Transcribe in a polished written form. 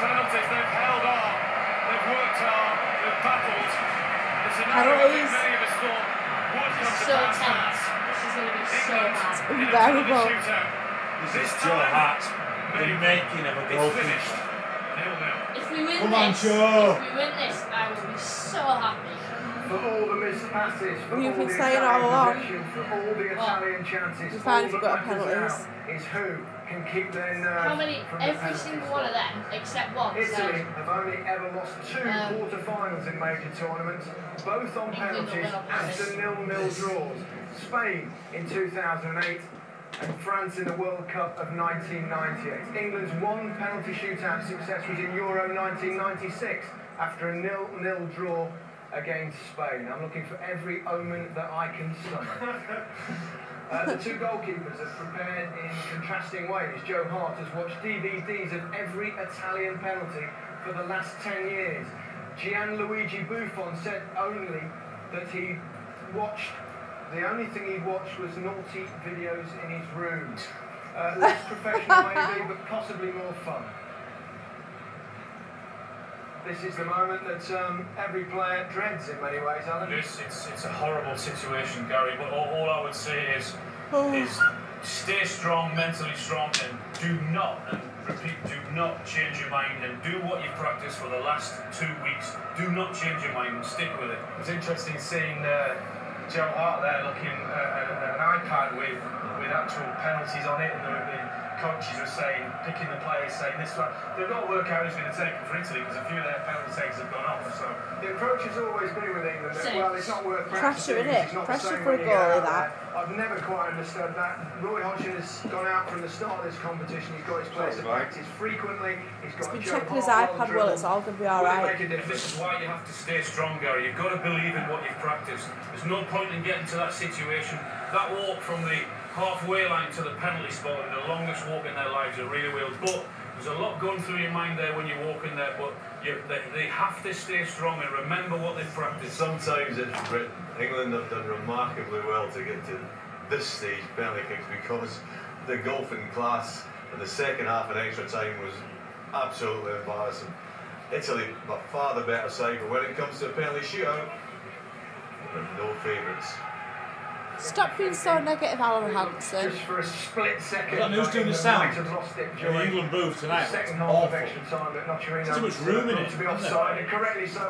penalties, they've held on, they've worked hard, they've battled. It's an area that many of us thought would come to pass. This is going to be so hard. Unbearable. This This is Joe Hart, the making of a goalkeeper. If we win Come on, this, Joe. if we win this, I will be so happy. For all the missed passes, for You've all been the saying Italian all along. possession, for all the Italian chances, You all finally that got matters penalties. now is who can keep their nerve How many? from the Every penalty single spot. one of them, except one. Italy have only ever lost two quarter-finals in major tournaments, both on England will penalties win on after penalties. 0-0 draws. Spain in 2008 and France in the World Cup of 1998. England's one penalty shootout success was in Euro 1996 after a 0-0 draw against Spain. I'm looking for every omen that I can summon. The two goalkeepers have prepared in contrasting ways. Joe Hart has watched DVDs of every Italian penalty for the last 10 years. Gianluigi Buffon said only that he watched, the only thing he watched was naughty videos in his room. Less professional maybe, but possibly more fun. This is the moment that every player dreads in many ways, Alan. It's a horrible situation, Gary, but all I would say is stay strong, mentally strong, and do not change your mind, and do what you've practiced for the last 2 weeks. Do not change your mind and stick with it. It was interesting seeing Joe Hart there looking at an iPad with actual penalties on it, and the coaches were saying, picking the players, saying this one. They've got to work out who's going to take them for Italy, because a few of their penalty takes have gone off. So the approach has always been with England that, well, it's not worth Pressure, practicing. innit? It's not Pressure the same for a when you get goalie, out that. there. I've never quite understood that. Roy Hodgson has gone out from the start of this competition. He's got his players to practice frequently. He's got Been Joe checking his Hart iPad well, it's all going to be alright. This is why you have to stay strong, Gary. You've got to believe in what you've practiced. There's no point in getting to that situation. That walk from the halfway line to the penalty spot is the longest walk in their lives. It really will. But there's a lot going through your mind there when you're walking there. But they have to stay strong and remember what they've practiced. Sometimes it's Britain. England have done remarkably well to get to this stage, penalty kicks, because the golfing class in the second half and extra time was absolutely embarrassing. Italy, by far the better side, but when it comes to a penalty shootout, they're no favourites. Stop being so negative, Alan Hansen. Just for a split second. Is that who's doing the sound? The England booth tonight. Second It's half of awful. extra time, but Nocerino There's too much room in it, to be isn't there? offside, and correctly so.